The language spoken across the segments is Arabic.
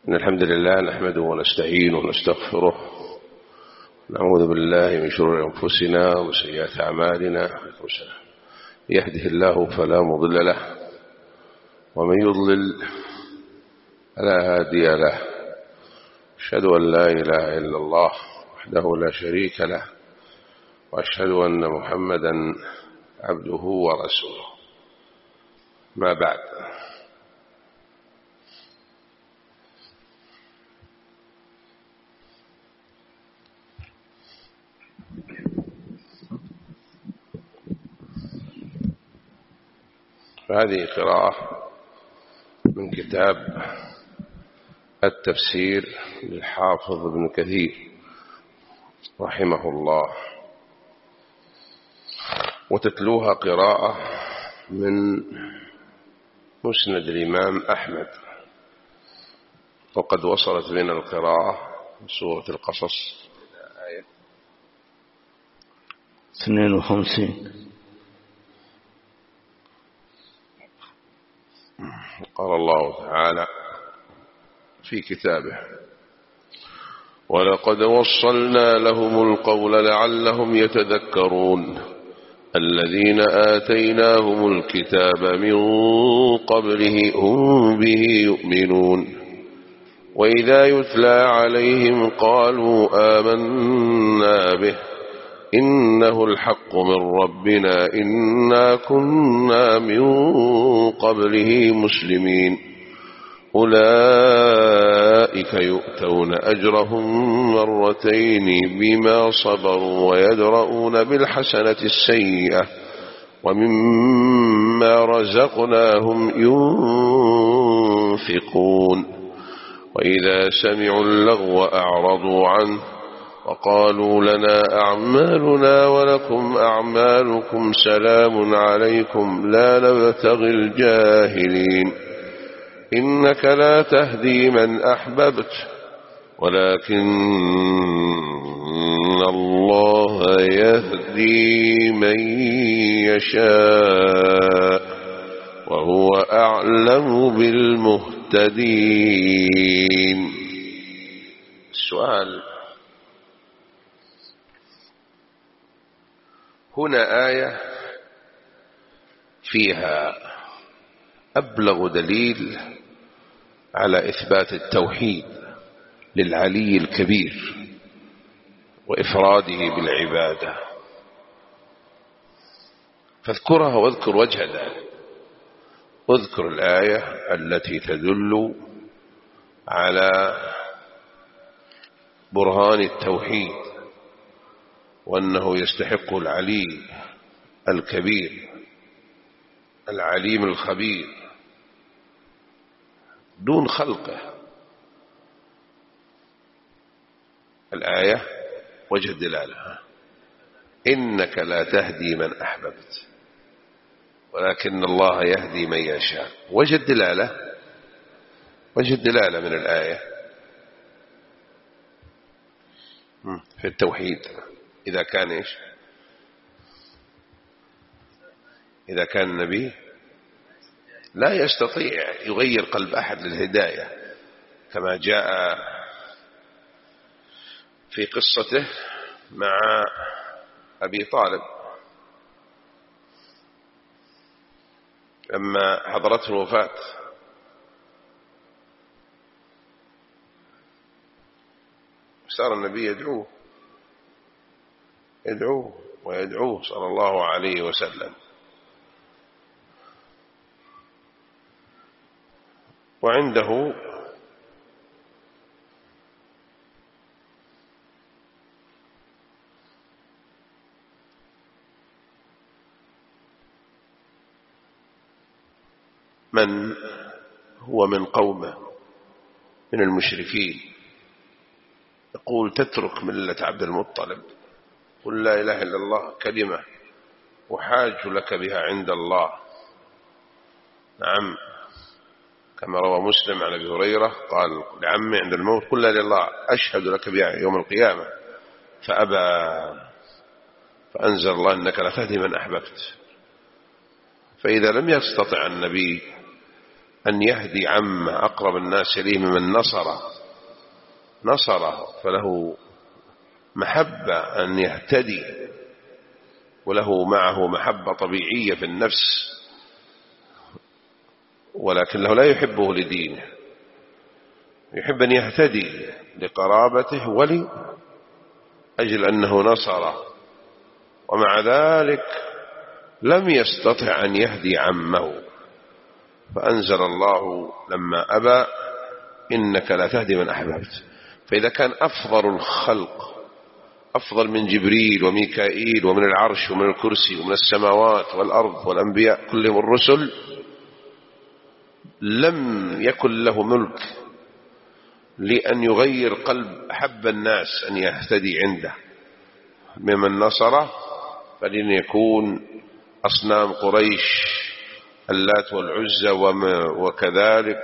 إن الحمد لله نحمده ونستعينه ونستغفره، نعوذ بالله من شرور أنفسنا ومن سيئات أعمالنا، يهده الله فلا مضل له ومن يضلل فلا هادي له. أشهد أن لا إله إلا الله وحده لا شريك له، وأشهد أن محمدا عبده ورسوله. ما بعد، فهذه قراءة من كتاب التفسير للحافظ ابن كثير رحمه الله، وتتلوها قراءة من مسند الإمام أحمد. وقد وصلت بنا القراءة من سورة القصص آية 52. قال الله تعالى في كتابه: ولقد وصلنا لهم القول لعلهم يتذكرون الذين آتيناهم الكتاب من قبله هم به يؤمنون وإذا يتلى عليهم قالوا آمنا به إنه الحق من ربنا إنا كنا من قبله مسلمين أولئك يؤتون أجرهم مرتين بما صبروا ويدرؤون بالحسنة السيئة ومما رزقناهم ينفقون وإذا سمعوا اللغو أعرضوا عنه وقالوا لنا أعمالنا ولكم أعمالكم سلام عليكم لا نبتغي الجاهلين إنك لا تهدي من أحببت ولكن الله يهدي من يشاء وهو أعلم بالمهتدين. السؤال: هنا آية فيها أبلغ دليل على إثبات التوحيد للعلي الكبير وإفراده بالعبادة، فاذكرها واذكر وجه ذلك. اذكر الآية التي تدل على برهان التوحيد وأنه يستحق العلي الكبير العليم الخبير دون خلقه. الآية وجه الدلالة: إنك لا تهدي من أحببت ولكن الله يهدي من يشاء. وجه الدلالة من الآية في التوحيد إذا كان إيش؟ إذا كان النبي لا يستطيع يغير قلب أحد للهداية، كما جاء في قصته مع أبي طالب لما حضرته الوفاة، صار النبي يدعوه صلى الله عليه وسلم، وعنده من هو من قومه من المشركين يقول: تترك ملة عبد المطلب، قل لا إله إلا الله كلمة وحاج لك بها عند الله. نعم، كما روى مسلم عن أبي هريرة قال لعمي عند الموت: قل لا إله إلا الله أشهد لك بها يوم القيامة، فأبى، فأنزل الله: إنك لا تهدي من أحببت. فإذا لم يستطع النبي أن يهدي عمه أقرب الناس إليه ممن نصره، فله محبة أن يهتدي، وله معه محبة طبيعية في النفس، ولكنه لا يحبه لدينه، يحب أن يهتدي لقرابته ولأجل أنه نصره، ومع ذلك لم يستطع أن يهدي عمه، فأنزل الله لما أبى إنك لا تهدي من أحببت. فإذا كان أفضل الخلق أفضل من جبريل وميكائيل ومن العرش ومن الكرسي ومن السماوات والأرض والأنبياء كلهم الرسل، لم يكن له ملك لأن يغير قلب أحب الناس أن يهتدي عنده ممن نصره، فلن يكون أصنام قريش اللات والعزى وكذلك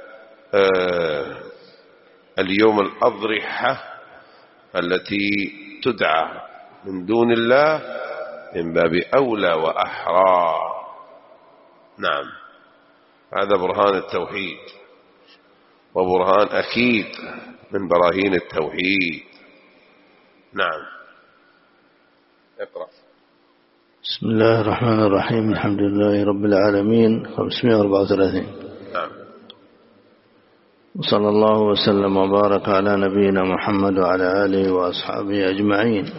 اليوم الأضرحة التي تدعى من دون الله من باب أولى وأحرى. نعم، هذا برهان التوحيد، وبرهان أكيد من براهين التوحيد. نعم، اقرأ. بسم الله الرحمن الرحيم. الحمد لله رب العالمين. 534. نعم. وصلى الله وسلم وبارك على نبينا محمد وعلى آله وأصحابه أجمعين.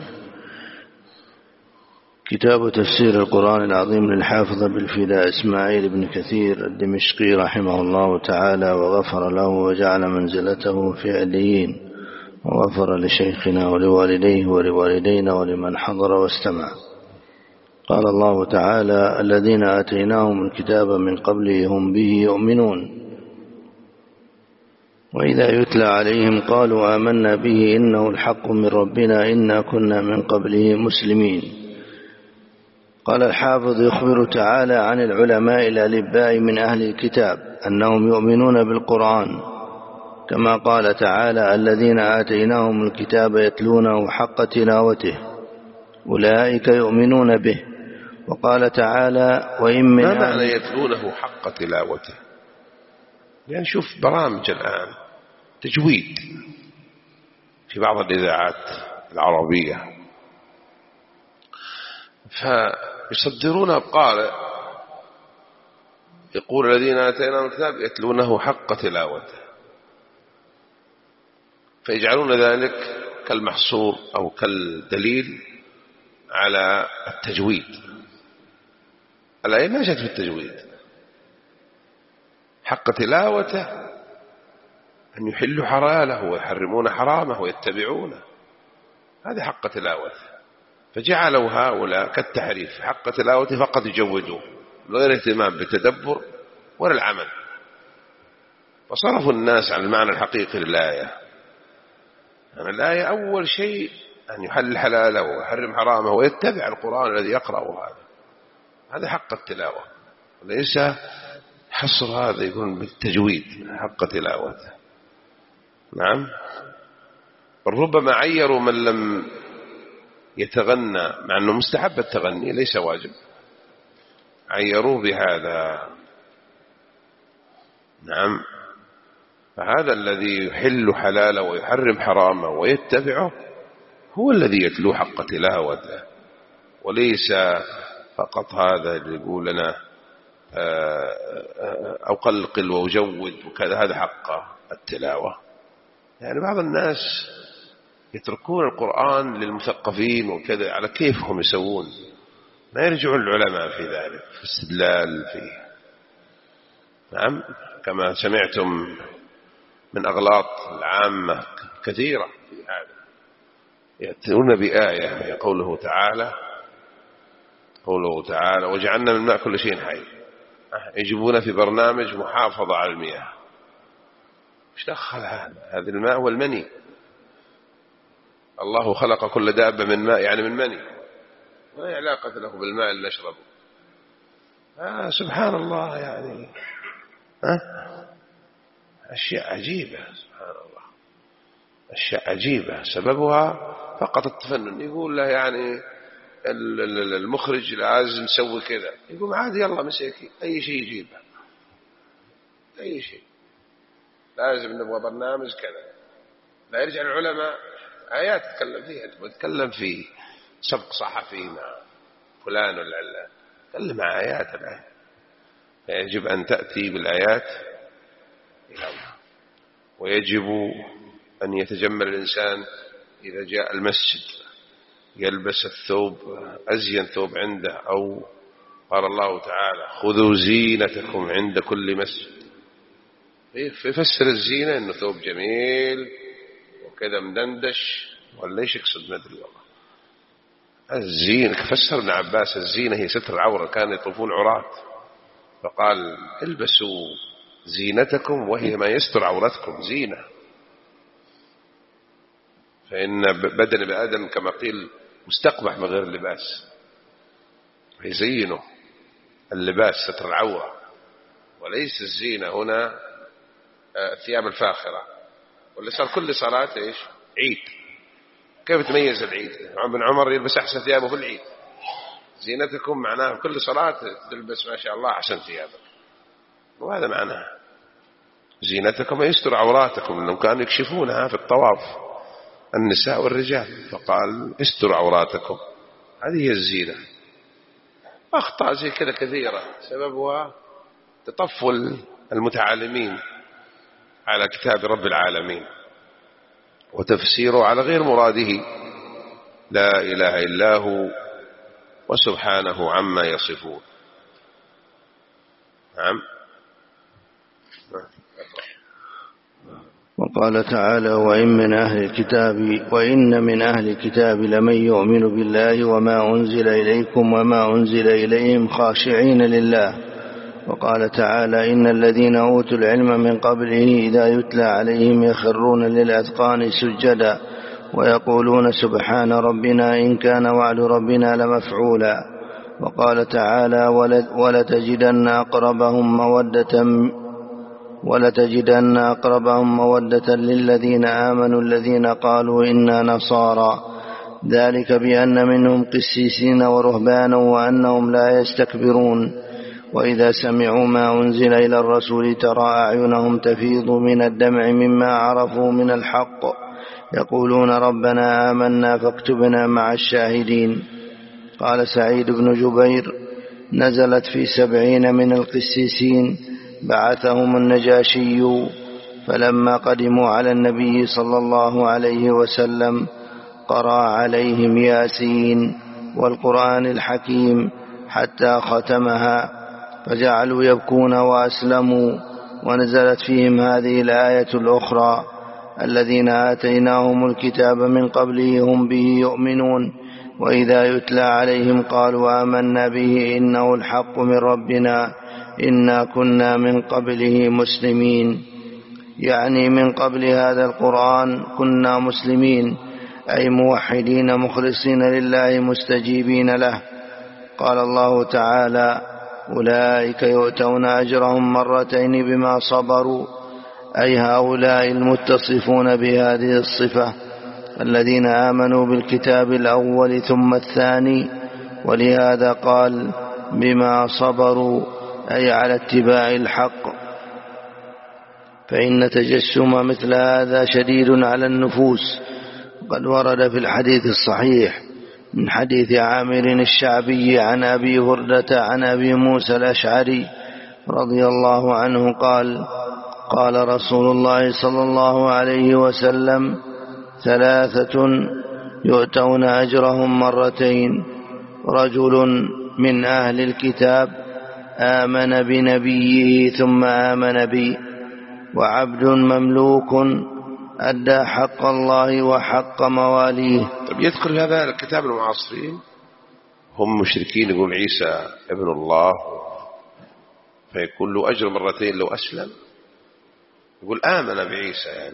كتاب تفسير القرآن العظيم للحافظ بالفداء إسماعيل بن كثير الدمشقي رحمه الله تعالى وغفر له وجعل منزلته في عليين، وغفر لشيخنا ولوالديه ولوالدينا ولمن حضر واستمع. قال الله تعالى: الذين آتيناهم الكتاب من قبله هم به يؤمنون، وإذا يتلى عليهم قالوا آمنا به إنه الحق من ربنا إنا كنا من قبله مسلمين. قال الحافظ: يخبر تعالى عن العلماء الألباء من أهل الكتاب أنهم يؤمنون بالقرآن، كما قال تعالى: الذين آتيناهم الكتاب يتلونه حق تلاوته أولئك يؤمنون به. وقال تعالى: وإن من ما معنى يتلونه حق تلاوته؟ يعني شوف برامج الآن تجويد في بعض الإذاعات العربية، فيصدرون قال يقول الذين آتيناهم الكتاب يتلونه حق تلاوته، فيجعلون ذلك كالمحصور أو كالدليل على التجويد. الآية ما جاءت في التجويد. حق تلاوته أن يحلوا حلاله ويحرمون حرامه ويتبعونه، هذا حق تلاوته. فجعلوا هؤلاء كالتحريف حق تلاوته فقط يجودوه غير اهتمام بالتدبر ولا العمل، وصرفوا الناس عن المعنى الحقيقي للآية. يعني الآية أول شيء أن يحل حلاله ويحرم حرامه ويتبع القرآن الذي يقرأه، هذا حق التلاوة، وليس حصر هذا يكون بالتجويد حق تلاوته. نعم، ربما عيروا من لم يتغنى، مع أنه مستحب التغني ليس واجب، عيروه بهذا. نعم، فهذا الذي يحل حلاله ويحرم حرامه ويتبعه هو الذي يتلو حق تلاوته، وليس فقط هذا اللي يقول لنا أو قلقل وجود وكذا، هذا حق التلاوة. يعني بعض الناس يتركون القرآن للمثقفين وكذا على كيفهم يسوون، ما يرجعون العلماء في ذلك في استدلال فيه. نعم، كما سمعتم من أغلاط العامة كثيرة في هذا، يأتون بآية قوله تعالى وجعلنا من الماء كل شيء حي، يجيبون في برنامج محافظة على المياه. ايش دخل هذا الماء والمني؟ الله خلق كل دابة من ماء، يعني من مني، ما علاقة له بالماء اللي نشربه. سبحان الله، يعني أشياء عجيبة، سبحان الله، أشياء عجيبة سببها فقط التفنن. يقول له يعني المخرج لازم نسوي كذا، يقول عادي يلا مسيكي أي شيء يجيبه. أي شيء، لازم نبغى برنامج كذا. لا يرجع العلماء آيات تتكلم فيها، تتكلم في سبق صحفي مع فلان ولا علان، تكلم مع آيات الآية، فيجب أن تأتي بالآيات إلى الله. ويجب أن يتجمل الإنسان إذا جاء المسجد يلبس الثوب أزين ثوب عنده، أو قال الله تعالى خذوا زينتكم عند كل مسجد، يفسر الزينة إنه ثوب جميل وكذا مدندش، ولا إيش يقصد؟ ندري والله. الزينة فسر ابن عباس الزينة هي ستر العورة، كانوا يطوفون عراة، فقال البسوا زينتكم وهي ما يستر عورتكم زينة. فإن بدن بآدم كما قيل مستقبح من غير اللباس، فيزينه اللباس ستر العورة، وليس الزينة هنا الثياب الفاخرة. واللي صار كل صلاة إيش؟ عيد. كيف تميز العيد؟ ابن عمر يلبس أحسن ثيابه في العيد. زينتكم معناه كل صلاة تلبس ما شاء الله أحسن ثيابك، وهذا معناه زينتكم يستر عوراتكم، إنهم كانوا يكشفونها في الطواف النساء والرجال، فقال استر عوراتكم، هذه هي الزينة. أخطاء زي كذا كثيرة سببها تطفل المتعالمين على كتاب رب العالمين وتفسيره على غير مراده، لا إله إلا هو وسبحانه عما يصفون. نعم. وقال تعالى وإن من أهل الكتاب لمن يؤمن بالله وما أنزل إليكم وما أنزل إليهم خاشعين لله. وقال تعالى إن الذين أوتوا العلم من قبله إذا يتلى عليهم يخرون للأذقان سجدا ويقولون سبحان ربنا إن كان وعد ربنا لمفعولا. وقال تعالى ولتجدن أقربهم مودة للذين آمنوا الذين قالوا إنا نصارى، ذلك بأن منهم قسيسين ورهبانا وأنهم لا يستكبرون. وإذا سمعوا ما أنزل إلى الرسول ترى أعينهم تفيض من الدمع مما عرفوا من الحق يقولون ربنا آمنا فاكتبنا مع الشاهدين. قال سعيد بن جبير نزلت في 70 من القسيسين بعثهم النجاشي، فلما قدموا على النبي صلى الله عليه وسلم قرأ عليهم ياسين والقرآن الحكيم حتى ختمها، فجعلوا يبكون وأسلموا. ونزلت فيهم هذه الآية الأخرى الذين آتيناهم الكتاب من قبله هم به يؤمنون وإذا يتلى عليهم قالوا آمنا به إنه الحق من ربنا إنا كنا من قبله مسلمين، يعني من قبل هذا القرآن كنا مسلمين، أي موحدين مخلصين لله مستجيبين له. قال الله تعالى أولئك يؤتون أجرهم مرتين بما صبروا، أي هؤلاء المتصفون بهذه الصفة الذين آمنوا بالكتاب الأول ثم الثاني، ولهذا قال بما صبروا أي على اتباع الحق، فإن تجسم مثل هذا شديد على النفوس. قد ورد في الحديث الصحيح من حديث عامر الشعبي عن أبي هريرة عن أبي موسى الأشعري رضي الله عنه قال قال رسول الله صلى الله عليه وسلم 3 يؤتون أجرهم مرتين: رجل من أهل الكتاب آمن بنبيه ثم آمن بي، وعبد مملوك أدى حق الله وحق مواليه. طب يذكر هذا الكتاب المعاصرين هم مشركين، يقول عيسى ابن الله، فيكون له أجر مرتين لو أسلم. يقول آمن بعيسى، يعني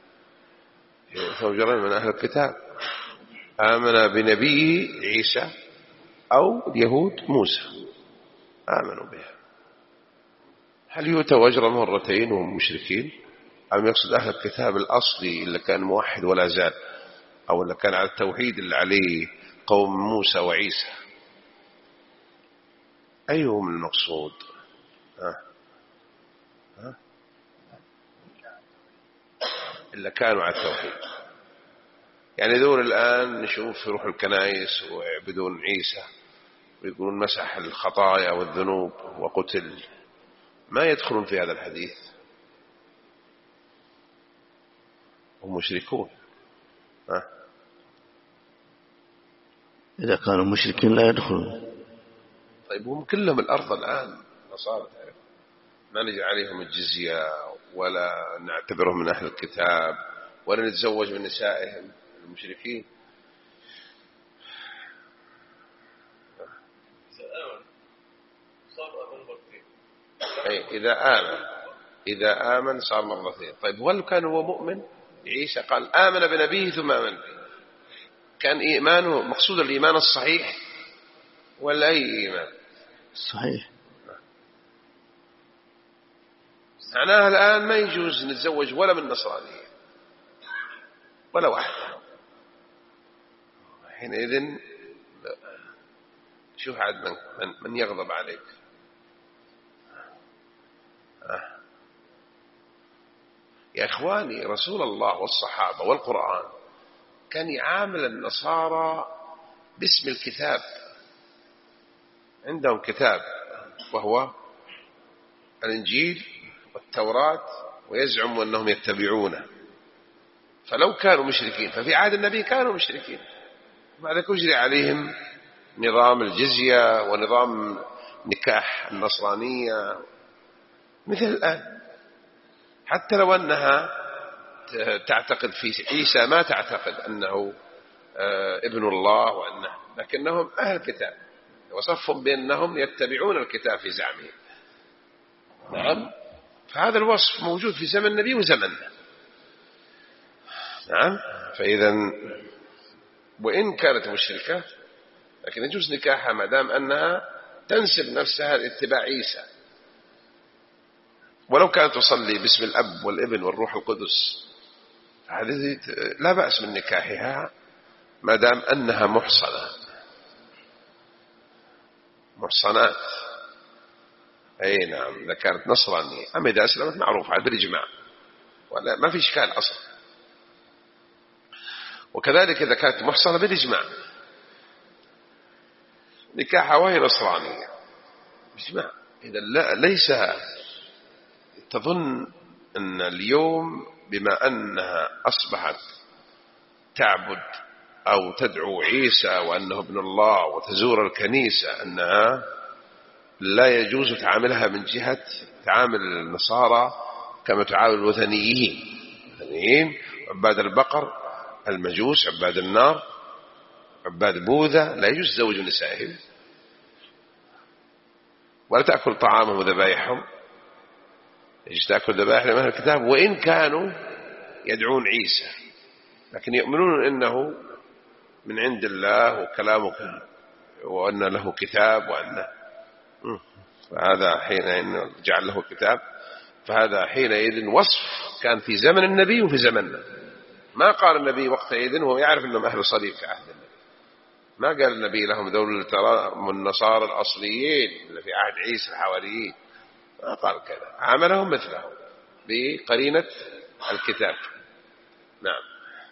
رجلان من أهل الكتاب آمن بنبيه عيسى أو اليهود موسى آمنوا به. هل يؤتوا أجر مرتين وهم مشركين، أم يقصد أهل الكتاب الأصلي اللي كان موحد ولا زال، أو اللي كان على التوحيد اللي عليه قوم موسى وعيسى؟ أيهم المقصود؟ إلا كانوا على التوحيد. يعني ذول الآن نشوف يروح الكنائس ويعبدون عيسى ويقولون مسح الخطايا والذنوب وقتل، ما يدخلون في هذا الحديث، هم مشركون. إذا كانوا مشركين لا يدخلون. طيب هم كلهم الأرض الآن نصارى، ما نجي عليهم الجزية ولا نعتبرهم من أهل الكتاب ولا نتزوج من نسائهم المشركين. إذا آمن صار مرتين. طيب هل كان هو مؤمن؟ عيسى قال آمن بنبيه ثم آمن به، كان إيمانه مقصود الإيمان الصحيح ولا أي إيمان؟ صحيح. معناها الآن ما يجوز نتزوج ولا من نصرانية ولا واحدة. حينئذ شوف عاد من يغضب عليك. يا إخواني، رسول الله والصحابة والقرآن كان يعامل النصارى باسم الكتاب، عندهم كتاب وهو الإنجيل والتوراة ويزعم أنهم يتبعونه، فلو كانوا مشركين ففي عهد النبي كانوا مشركين، بعد ذلك أجري عليهم نظام الجزية ونظام نكاح النصرانية مثل الآن. حتى لو أنها تعتقد في عيسى ما تعتقد أنه ابن الله وأنه، لكنهم أهل الكتاب، وصفهم بأنهم يتبعون الكتاب في زعمهم. نعم، فهذا الوصف موجود في زمن النبي وزمننا. نعم، فإذا وإن كانت مشركة لكن يجوز نكاحها ما دام أنها تنسب نفسها لاتباع عيسى، ولو كانت تصلي باسم الأب والابن والروح القدس هذه لا بأس من نكاحها ما دام أنها محصنات. أي نعم، إذا كانت نصرانية. أما إذا أسلمت معروف هذا بالإجماع ولا ما في إشكال أصلا. وكذلك إذا كانت محصنة بالإجماع نكاحها وهي نصرانية بالإجماع. إذا ليس تظن أن اليوم بما أنها أصبحت تعبد أو تدعو عيسى وأنه ابن الله وتزور الكنيسة أنها لا يجوز تعاملها من جهة تعامل النصارى كما تعامل الوثنيين عباد البقر، المجوس، عباد النار، عباد بوذا، لا يجوز زوج نسائهم ولا تأكل طعامهم وذبائحهم. يجوز تأكل ذبائح من الكتاب وإن كانوا يدعون عيسى، لكن يؤمنون أنه من عند الله وكلامه وأن له كتاب وأنه فهذا حين جعل له كتاب، فهذا حينئذ وصف كان في زمن النبي وفي زمننا. ما قال النبي وقتئذ وهو يعرف أنهم أهل صليب في عهد النبي، ما قال النبي لهم دول من النصارى الأصليين اللي في عهد عيسى الحواريين، ما قال كذا، عاملهم مثلهم بقرينة الكتاب. نعم.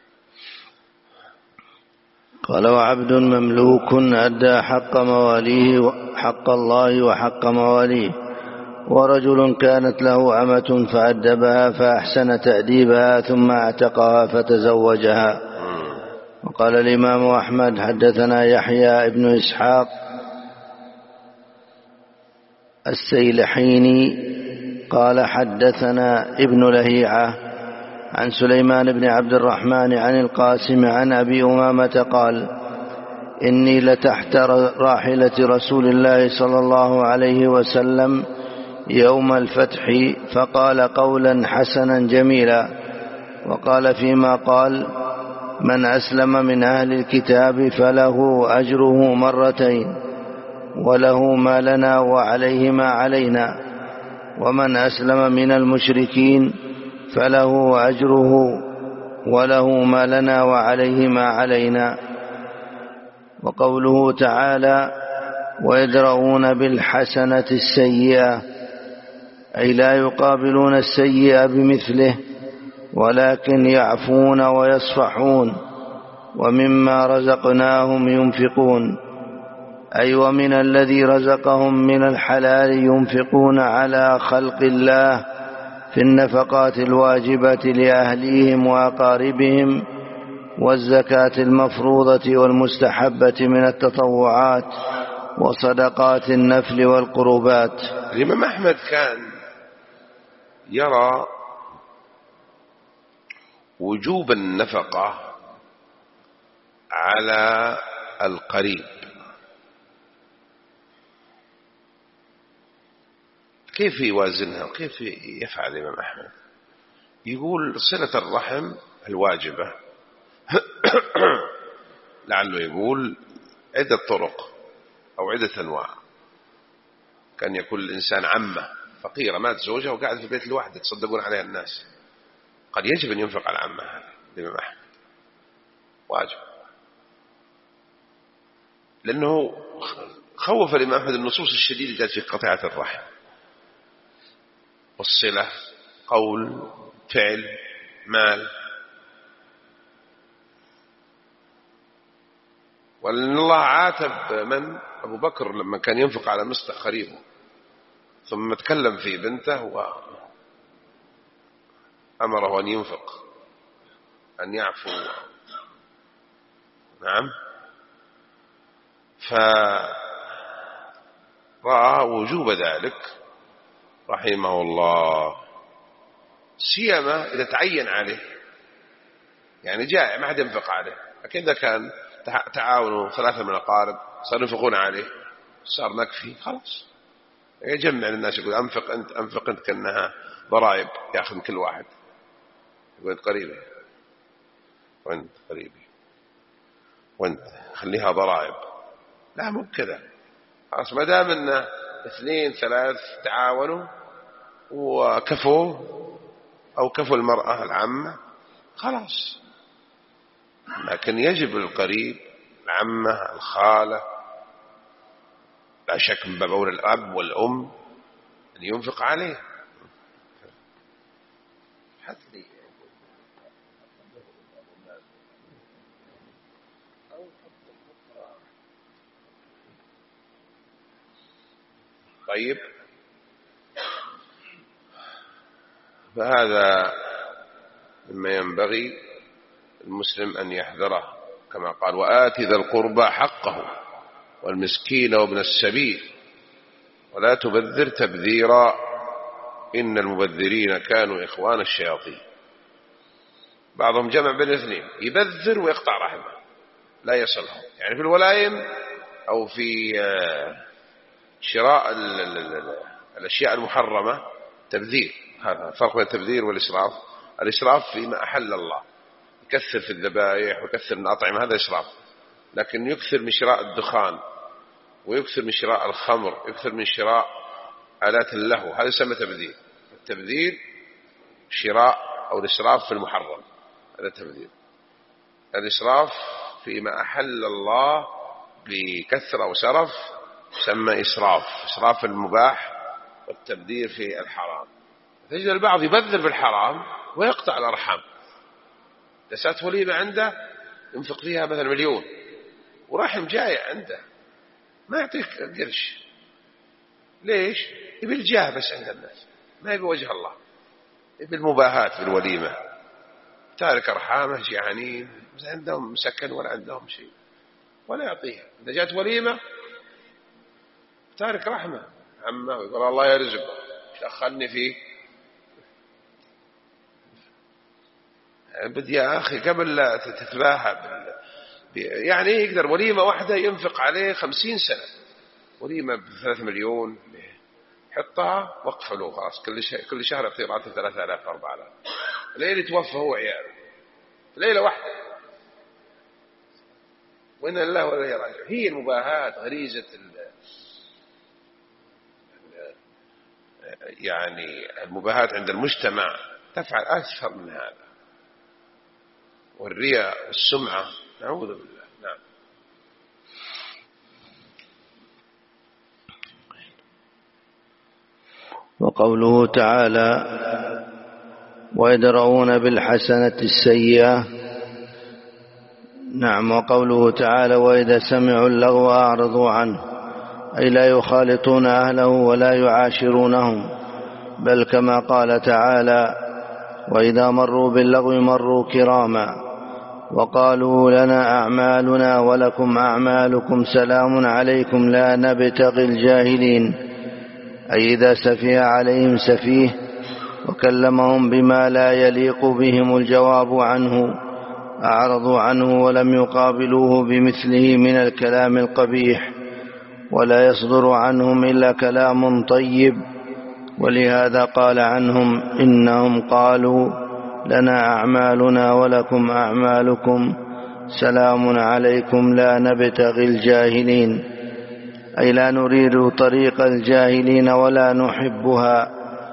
قال وعبد مملوك أدى حق مواليه حق الله وحق مواليه، ورجل كانت له أمة فأدبها فأحسن تأديبها ثم اعتقها فتزوجها. وقال الإمام أحمد حدثنا يحيى ابن إسحاق السيلحيني قال حدثنا ابن لهيعة عن سليمان بن عبد الرحمن عن القاسم عن أبي أمامة قال إني لتحت راحلة رسول الله صلى الله عليه وسلم يوم الفتح فقال قولا حسنا جميلا، وقال فيما قال من أسلم من أهل الكتاب فله أجره مرتين وله ما لنا وعليه ما علينا، ومن أسلم من المشركين فله أجره وله ما لنا وعليه ما علينا. وقوله تعالى ويدرؤون بالحسنة السيئة أي لا يقابلون السيئة بمثله ولكن يعفون ويصفحون ومما رزقناهم ينفقون، أي ومن الذي رزقهم من الحلال ينفقون على خلق الله في النفقات الواجبة لأهليهم وأقاربهم، والزكاة المفروضة والمستحبة من التطوعات، وصدقات النفل والقربات. الإمام أحمد كان يرى وجوب النفقة على القريب. كيف يوازنها وكيف يفعل الإمام أحمد؟ يقول صلة الرحم الواجبة لعله يقول عدة طرق أو عدة أنواع. كان يكون الإنسان عمه فقيرة مات زوجها وقاعد في البيت لوحده تصدقون عليها الناس، قد يجب أن ينفق على عمه. هذا الإمام أحمد واجب، لأنه خوف الإمام أحمد النصوص الشديدة جاءت في قطيعة الرحم والصلة، قول فعل مال. وأن الله عاتب من أبو بكر لما كان ينفق على مصطفى قريبه ثم تكلم في بنته وأمره أن ينفق أن يعفو. نعم، فرأى وجوب ذلك رحمه الله، سيما إذا تعين عليه، يعني جائع ما حد ينفق عليه. لكن إذا كان تعاونوا ثلاثة من الأقارب صاروا ينفقون عليه صار مكفي، خلاص يجمع الناس يقول أنفق أنت أنفق أنت، كأنها ضرائب يأخذ من كل واحد، يقول أنت قريبي وأنت قريبي وأنت خليها ضرائب. لا مو كذا، خلاص ما دام أن اثنين ثلاث تعاونوا وكفوا أو كفوا المرأة العامة خلاص. لكن يجب القريب العمة الخالة لا شك من باب أولى الأب والأم أن ينفق عليه. طيب، فهذا مما ينبغي المسلم أن يحذره، كما قال وآت ذا القربى حقه والمسكين وابن السبيل ولا تبذر تبذيرا إن المبذرين كانوا إخوان الشياطين. بعضهم جمع بين الاثنين، يبذر ويقطع رحمه لا يصلهم، يعني في الولايم أو في شراء الأشياء المحرمة تبذير. هذا فرق بين التبذير والإسراف. الإسراف فيما أحل الله، يكثر في الذبائح ويكثر من الأطعمة، هذا إسراف. لكن يكثر من شراء الدخان ويكثر من شراء الخمر، يكثر من شراء آلات اللهو، هذا يسمى تبذير. التبذير شراء أو الإسراف في المحرم، هذا تبذير. الإسراف فيما أحل الله بكثرة وسرف يسمى إسراف، إسراف المباح، والتبذير في الحرام. تجد البعض يبذر بالحرام ويقطع الأرحام. دسات وليمة عنده ينفق فيها مثلا 1,000,000 ورحم جاية عنده ما يعطيك قرش. ليش؟ يبي الجاه بس عند الناس، ما يبي وجه الله، يبي المباهات بالوليمة. تارك أرحامه جيعانين عندهم مسكن ولا عندهم شيء ولا يعطيها. إذا جاءت وليمة تارك رحمة عمه ويقول الله يرزقه، دخلني فيه. بدي يا أخي قبل لا تتباهى يعني يقدر وليمة واحدة ينفق عليه 50 سنة. وليمة ب3 مليون حطها وقف له خلاص، كل شهر يعطي راتب 3000 4000. ليلة يتوفى هو عياله ليلة واحدة، وإن الله ولا يراجع. هي المباهات غريزة يعني المباهات عند المجتمع تفعل أكثر من هذا، والرياء والسمعة نعوذ بالله. نعم. وقوله تعالى ويدرؤون بالحسنة السيئة. نعم. وقوله تعالى وإذا سمعوا اللغو أعرضوا عنه، أي لا يخالطون أهله ولا يعاشرونهم، بل كما قال تعالى وإذا مروا باللغو مروا كراما وقالوا لنا أعمالنا ولكم أعمالكم سلام عليكم لا نبتغي الجاهلين، أي إذا سفيه عليهم سفيه وكلمهم بما لا يليق بهم الجواب عنه أعرضوا عنه ولم يقابلوه بمثله من الكلام القبيح، ولا يصدر عنهم إلا كلام طيب. ولهذا قال عنهم إنهم قالوا لنا أعمالنا ولكم أعمالكم سلام عليكم لا نبتغي الجاهلين، أي لا نريد طريق الجاهلين ولا نحبها.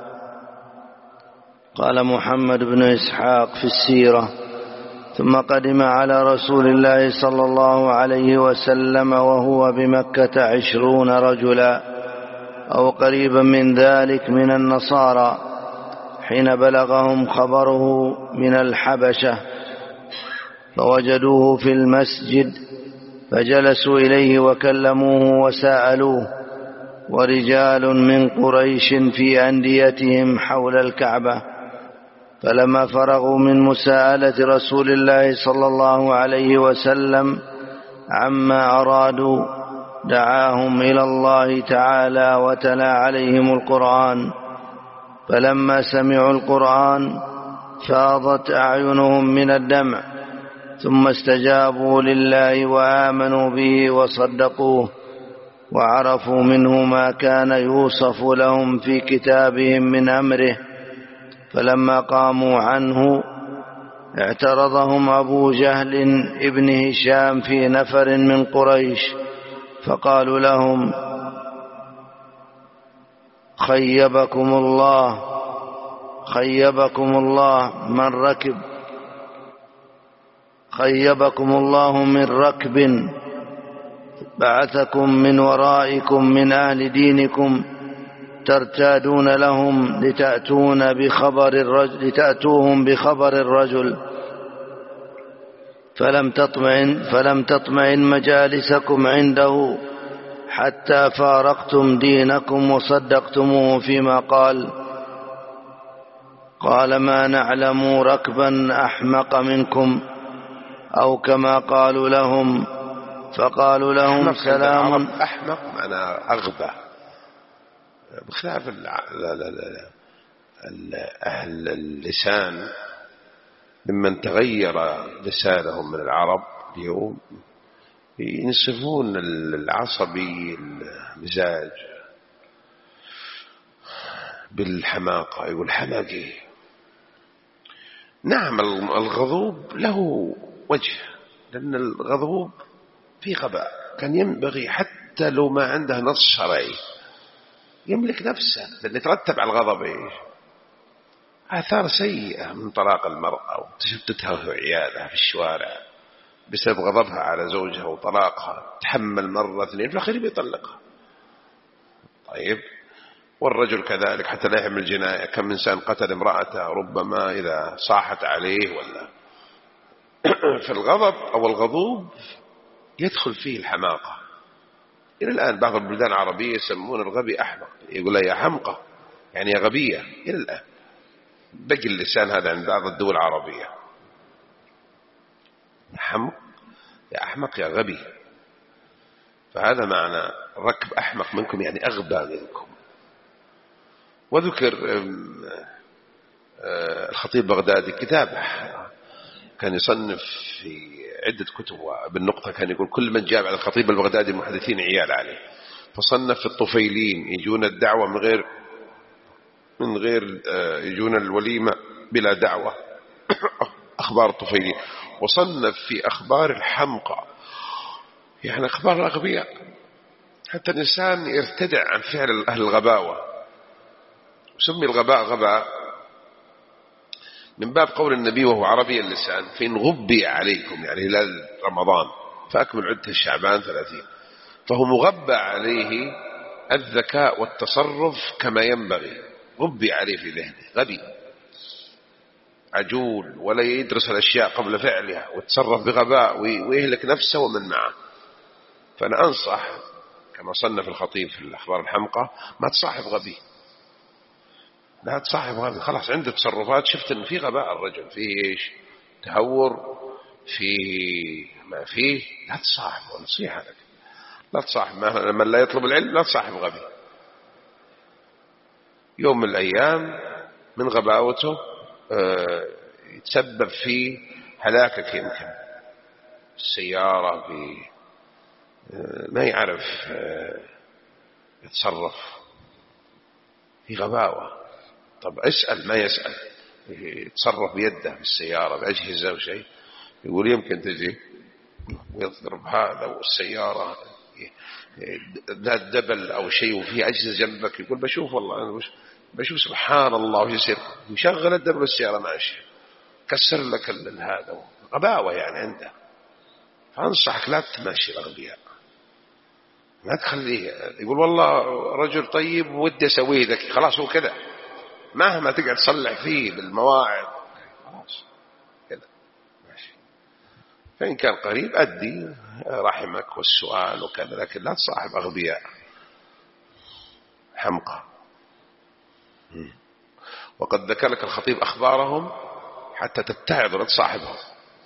قال محمد بن إسحاق في السيرة ثم قدم على رسول الله صلى الله عليه وسلم وهو بمكة 20 رجلا أو قريبا من ذلك من النصارى، حين بلغهم خبره من الحبشة فوجدوه في المسجد فجلسوا إليه وكلموه وسألوه، ورجال من قريش في أنديتهم حول الكعبة. فلما فرغوا من مساءلة رسول الله صلى الله عليه وسلم عما أرادوا دعاهم إلى الله تعالى وتلا عليهم القرآن، فلما سمعوا القرآن فاضت أعينهم من الدمع، ثم استجابوا لله وآمنوا به وصدقوه، وعرفوا منه ما كان يوصف لهم في كتابهم من أمره. فلما قاموا عنه اعترضهم أبو جهل ابن هشام في نفر من قريش، فقالوا لهم خيبكم الله من ركب بعثكم من ورائكم من أهل دينكم ترتادون لهم لتأتوهم بخبر الرجل، فلم تطمئن مجالسكم عنده حتى فارقتم دينكم وصدقتموه فيما قال ما نعلم ركبا أحمق منكم، أو كما قالوا لهم، فقالوا لهم سلام. أحمق معنى أغبى، بخلاف أهل اللسان ممن تغير لسانهم من العرب اليوم ينسفون العصبي المزاج بالحماقة، يقول حماقي. نعم الغضوب له وجه، لأن الغضوب فيه غباء، كان ينبغي حتى لو ما عنده نص شرعي يملك نفسه، لأن يترتب على الغضب آثار سيئة من طلاق المرأة وتشتتها وعيالها في الشوارع بسبب غضبها على زوجها وطلاقها، تحمل مرة اثنين في الأخير بيطلقها. طيب، والرجل كذلك حتى لا يعمل جناية، كم إنسان قتل امرأته ربما إذا صاحت عليه ولا فالغضب أو الغضوب يدخل فيه الحماقة. إلى الآن بعض البلدان العربية يسمون الغبي أحمق، يقول يا حمقة يعني يا غبية. إلى الآن بقي اللسان هذا عند بعض الدول العربية، يا حمق يا أحمق يا غبي. فهذا معنى ركب أحمق منكم يعني أغبى منكم. وذكر الخطيب البغدادي كتابه كان يصنف في عدة كتب، بالنقطة كان يقول كل من جاء على الخطيب البغدادي المحدثين عيال عليه، فصنف في الطفيلين يجون الدعوة من غير يجون الوليمة بلا دعوة أخبار الطفيلين، وصنف في أخبار الحمقى يعني أخبار الأغبياء، حتى الإنسان يرتدع عن فعل أهل الغباوة. وسمي الغباء غباء من باب قول النبي وهو عربي اللسان فإن غبي عليكم يعني هلال رمضان فأكمل عدة الشعبان 30، فهو مغبى عليه الذكاء والتصرف كما ينبغي، غبي عليه في ذهنه غبي. عجول ولا يدرس الأشياء قبل فعلها وتصرف بغباء ويهلك نفسه ومن معه. فأنا أنصح كما صنف الخطيب في الأخبار الحمقى ما تصاحب غبي، لا تصاحب غبي، خلاص عنده تصرفات شفت أن في غباء الرجل، فيه إيش تهور، فيه ما فيه، لا تصاحب. ونصيحة لك لا تصاحب من لا يطلب العلم، لا تصاحب غبي. يوم من الأيام من غباوته يتسبب في هلاكك، يمكن السيارة ما يعرف يتصرف في غباوة. طب اسأل، ما يسأل، يتصرف بيده في السيارة بأجهزة وشيء، يقول يمكن تجي ويضرب هذا والسيارة ذات دبل أو شيء وفي أجهزة جنبك، يقول بشوف والله أنا بشوف سبحان الله وش يصير، يشغل الدبل والسيارة ماشي، كسر لك هذا، غباوة يعني عنده. فأنصحك لا تماشي الأغبياء، ما تخليه يقول والله رجل طيب ودي أسويه ذكي، خلاص هو كذا، مهما تقعد تصلح فيه بالمواعظ خلاص كذا ماشي. فإن كان قريب أدي رحمك والسؤال وكذا، لكن لا تصاحب أغبياء حمقى. وقد ذكر لك الخطيب أخبارهم حتى تتعظ ولا تصاحبهم،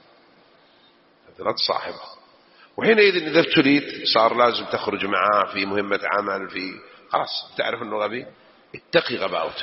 لا تصاحبهم. وحينئذ إذا ابتليت صار لازم تخرج معاه في مهمة عمل، في خلاص تعرف أنه غبي، اتقي غباوته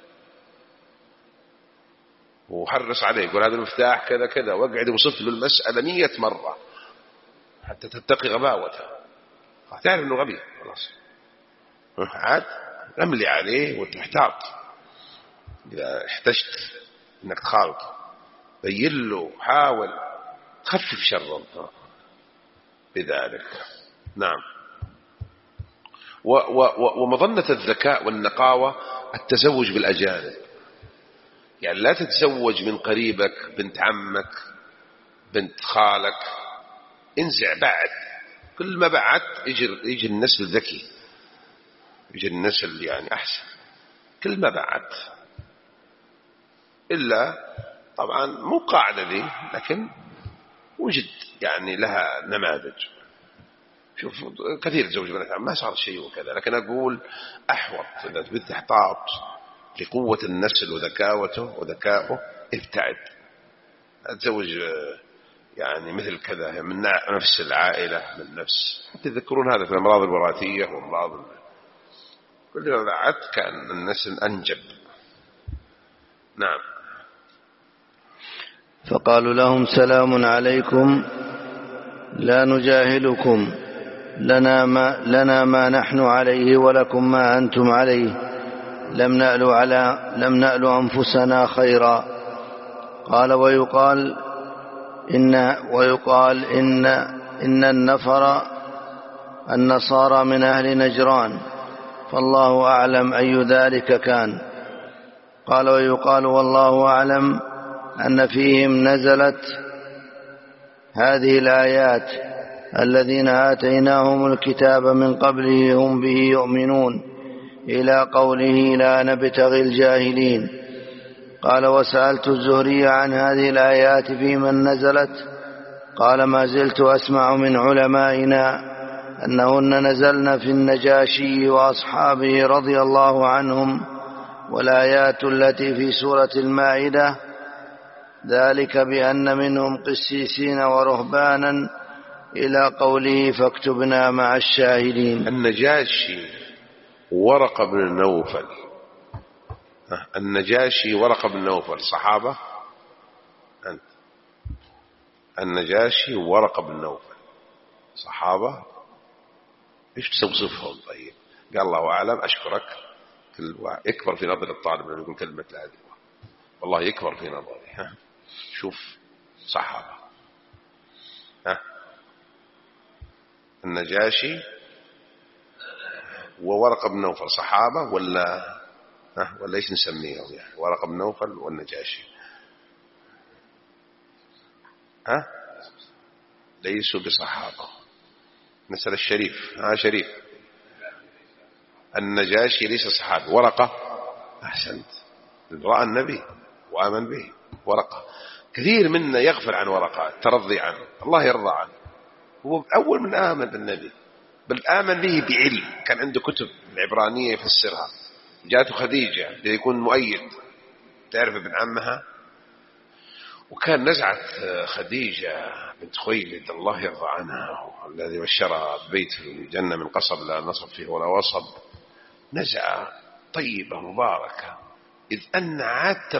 وحرص عليه، يقول هذا المفتاح كذا كذا، واقعد يوصف له المسألة 100 مرة حتى تتقي غباوته، تعرف أنه غبي خلاص. عاد أملي عليه وتحتاط، إذا احتجت أنك تخالط بين له، حاول تخفف شره بذلك. نعم. ومظنة الذكاء والنقاوة التزوج بالأجانب، يعني لا تتزوج من قريبك، بنت عمك، بنت خالك، انزع بعد، كل ما بعدت يجي النسل ذكي، يجي النسل يعني أحسن كل ما بعدت. إلا طبعا مو قاعدة ذي، لكن وجد يعني لها نماذج. شوف كثير تزوج بنات عم ما صار شيء وكذا، لكن أقول أحوط إذا تبي تحتاط لقوة النسل وذكاؤه ابتعد، أتزوج يعني مثل كذا من نفس العائلة، من نفس، حتى يذكرون هذا في الأمراض الوراثية وأمراض كل ما بعدت كان النسل أنجب. نعم. فقالوا لهم سلام عليكم لا نجاهلكم، لنا ما نحن عليه ولكم ما أنتم عليه، لم نأل أنفسنا خيرا. قال ويقال إن النفر النصارى من أهل نجران، فالله أعلم أي ذلك كان. قال ويقال والله أعلم أن فيهم نزلت هذه الآيات الذين آتيناهم الكتاب من قبله هم به يؤمنون إلى قوله لا نبتغي الجاهلين. قال وسألت الزهري عن هذه الآيات في من نزلت، قال ما زلت أسمع من علمائنا أنهن نزلن في النجاشي وأصحابه رضي الله عنهم، والآيات التي في سورة المائدة ذلك بأن منهم قسيسين ورهبانا إلى قوله فاكتبنا مع الشاهدين. النجاشي ورقة بن النوفل، النجاشي ورقة بن النوفل صحابة، أنت النجاشي ورقة بن النوفل صحابة، إيش توصفهم؟ طيب قال الله أعلم. أشكرك، يكبر في نظر الطالب لما يقول كلمة لا أدري، والله يكبر في نظري. شوف صحابة، النجاشي وورقة بن نوفل صحابة ولا إيش نسميهم يعني؟ ورقة بن نوفل والنجاشي ليسوا بصحابة. نسأل الشريف، شريف النجاشي ليس صحابي، ورقة أحسنت، رأى النبي وآمن به. ورقة. كثير منا يغفل عن ورقة الترضي عنه، الله يرضى عنه. هو أول من آمن بالنبي، بل آمن به بعلم، كان عنده كتب العبرانية يفسرها. جاءته خديجة ليكون مؤيد، تعرف ابن عمها، وكان نزعة خديجة بنت خويلد الله يرضى عنها الذي بشرها ببيت في الجنة من قصب لا نصب فيه ولا وصب، نزعة طيبة مباركة، إذ أن عادة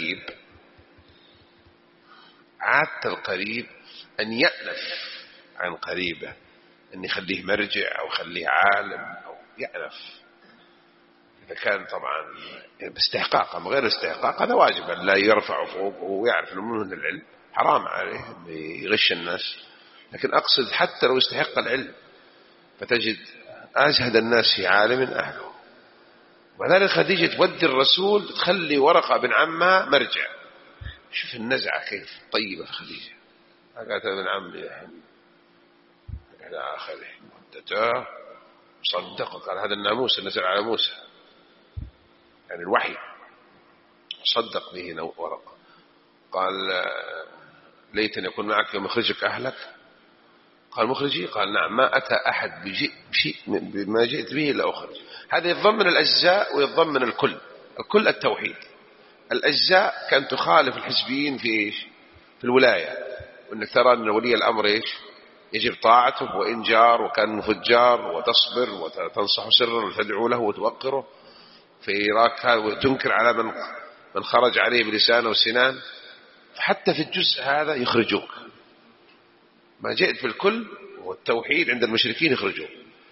القريب أن يألف عن قريبه، أن يخليه مرجع أو يخليه عالم أو يألف. إذا كان طبعا باستحقاق أم غير استحقاق هذا واجب، لا يرفع فوق ويعرف من العلم، حرام عليه يغش الناس. لكن أقصد حتى لو استحق العلم فتجد أزهد الناس في عالم أهله. وذلك خديجة تودي الرسول تخلي ورقة بن عمها مرجع. شوف النزعة كيف طيبة في خديجة. قالت ابن عمي يا حبيبي إلى آخره مدته صدق، قال هذا الناموس نزل على موسى، يعني الوحي، صدق به ورقة. قال ليتني يكون معك يوم يخرجك أهلك. قال مخرجي؟ قال نعم، ما أتى أحد بشيء بما جئت به إلا أخرج. هذا يتضمن الأجزاء ويتضمن الكل. الكل التوحيد، الأجزاء كان تخالف الحزبيين في إيش؟ في الولاية، وأنك ترى أن ولي الأمر إيش؟ يجب طاعته وإن جار وكان فجار، وتصبر وتنصح سرا وتدعو له وتوقره في إيراك هذا، وتنكر على من خرج عليه بلسانه وسنان. فحتى في الجزء هذا يخرجوك. ما جئت في الكل والتوحيد عند المشركين يخرجوك،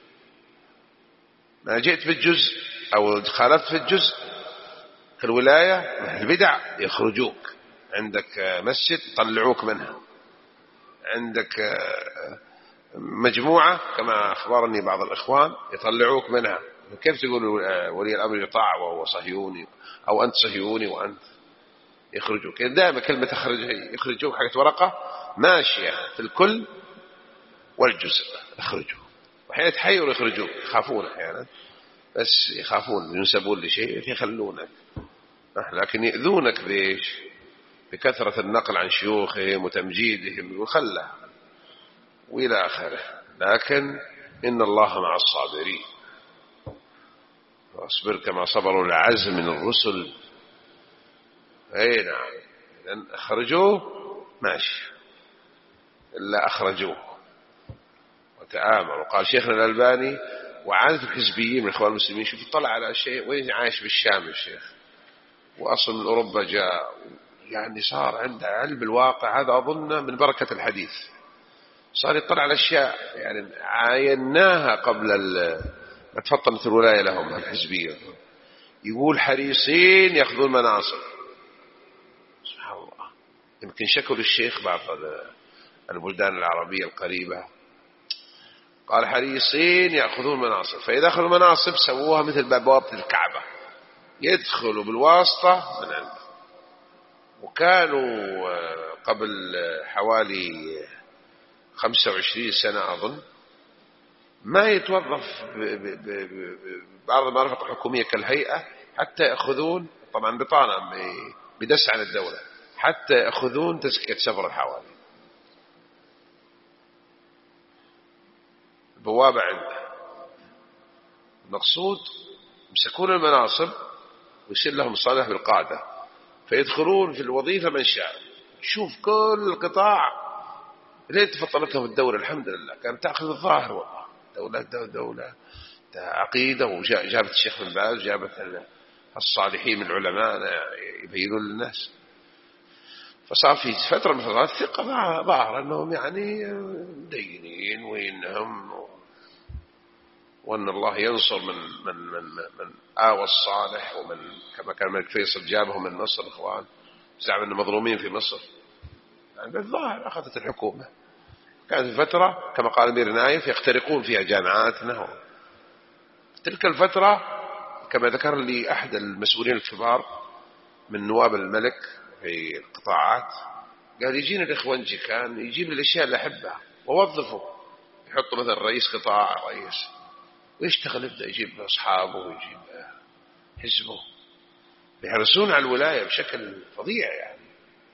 ما جئت في الجزء أو خالفت في الجزء في الولاية البدع يخرجوك. عندك مسجد طلعوك منها، عندك مجموعة كما أخبرني بعض الإخوان يطلعوك منها. كيف تقول ولي الأمر يطاع وهو صهيوني، أو أنت صهيوني وأنت يخرجوك؟ دائما كلمة يخرجوك حقت ورقة ماشية في الكل والجزء، يخرجوا. وحين يتحيروا يخرجوك، يخافون أحيانا، بس يخافون ينسبون لشيء يخلونك، لكن يؤذونك بإيش؟ بكثرة النقل عن شيوخهم وتمجيدهم وخله وإلى آخره. لكن إن الله مع الصابرين، واصبر كما صبروا العزم من الرسل. أي نعم، إذن أخرجوه ماشي، إلا أخرجوه وتآمروا. قال شيخنا الألباني وعادة الحزبيين من الإخوان المسلمين، شوف طلع على شيء وين عايش بالشام الشيخ، وأصل من أوروبا جاء، يعني صار عنده علم الواقع. هذا أظن من بركة الحديث، صار يطلع على أشياء يعني عايناها قبل ما تفطنت الولاية لهم الحزبية. يقول حريصين يأخذون مناصب، سبحان الله. يمكن شكل الشيخ بعض البلدان العربية القريبة، قال حريصين يأخذون مناصب، فإذا أخذوا مناصب سووها مثل بوابة الكعبة، يدخلوا بالواسطة من عنده. وكانوا قبل حوالي 25 سنة أظن ما يتوظف بعض المرافق الحكومية كالهيئة حتى يأخذون طبعا بطانة بدس عن الدولة، حتى يأخذون تزكية سفر الحوالي. البوابة عنده. المقصود يمسكون المناصب ويصير لهم صالح بالقادة، فيدخلون في الوظيفة من شاء. شوف كل القطاع ليه تفطنتهم الدولة الحمد لله، كانت تأخذ الظاهر والله، دولة عقيدة، وجابت الشيخ بن باز، جابت الصالحين من العلماء يبينون للناس. فصار في فترة من فترات ثقة ظاهرة أنهم يعني مدينين وأن الله ينصر من آوى الصالح، ومن كما كان الملك فيصل جابهم من مصر إخوان زعم أن مظلومين في مصر، يعني بالظاهر أخذت الحكومة. كانت فترة كما قال أمير نايف يخترقون فيها جامعاتنا. تلك الفترة كما ذكر لي أحد المسؤولين الكبار من نواب الملك في القطاعات، قال يجينا الإخوانجي كان يجيب الأشياء اللي أحبها ووظفه، يحط مثلا رئيس قطاع رئيس ويشتغل، يبدأ يجيب أصحابه ويجيب حزبه، يحرصون على الولاية بشكل فظيع يعني.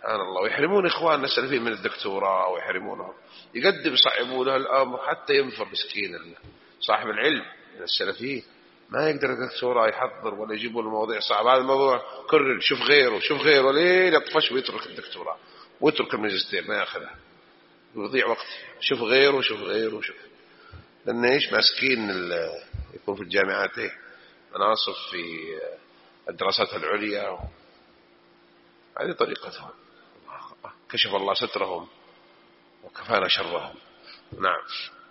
سبحان الله. ويحرمون إخواننا السلفيين من الدكتوراه ويحرمونهم، يقدم يصعبوا له الأمر حتى ينفر مسكين صاحب العلم من السلفيين، ما يقدر الدكتوراه يحضر ولا يجيبوا المواضيع صعب. هذا الموضوع كرر، شوف غيره شوف غيره، لين يطفش ويترك الدكتوراه ويترك الماجستير ما ياخذها، يضيع وقت. شوف غيره شوف غيره شوف. لأن إيش ماسكين يكون في الجامعات مناصب في الدراسات العليا، هذه طريقتهم. كشف الله سترهم وكفانا شرهم. نعم.